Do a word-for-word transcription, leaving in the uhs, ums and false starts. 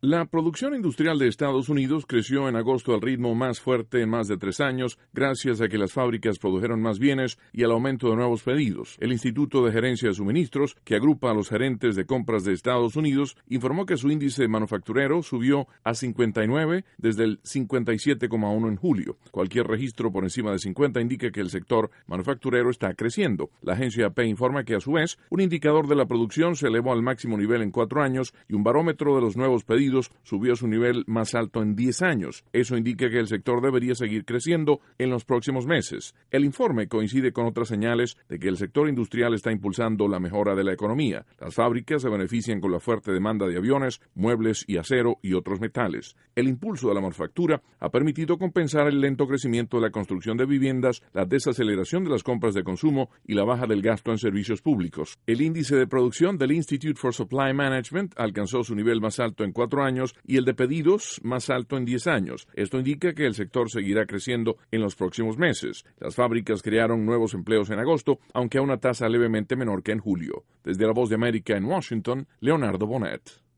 La producción industrial de Estados Unidos creció en agosto al ritmo más fuerte en más de tres años, gracias a que las fábricas produjeron más bienes y al aumento de nuevos pedidos. El Instituto de Gerencia de Suministros, que agrupa a los gerentes de compras de Estados Unidos, informó que su índice manufacturero subió a cincuenta y nueve desde el cincuenta y siete coma uno en julio. Cualquier registro por encima de cincuenta indica que el sector manufacturero está creciendo. La agencia A P informa que, a su vez, un indicador de la producción se elevó al máximo nivel en cuatro años y un barómetro de los nuevos pedidos subió a su nivel más alto en diez años. Eso indica que el sector debería seguir creciendo en los próximos meses. El informe coincide con otras señales de que el sector industrial está impulsando la mejora de la economía. Las fábricas se benefician con la fuerte demanda de aviones, muebles y acero y otros metales. El impulso de la manufactura ha permitido compensar el lento crecimiento de la construcción de viviendas, la desaceleración de las compras de consumo y la baja del gasto en servicios públicos. El índice de producción del Institute for Supply Management alcanzó su nivel más alto en cuatro años y el de pedidos más alto en diez años. Esto indica que el sector seguirá creciendo en los próximos meses. Las fábricas crearon nuevos empleos en agosto, aunque a una tasa levemente menor que en julio. Desde La Voz de América en Washington, Leonardo Bonet.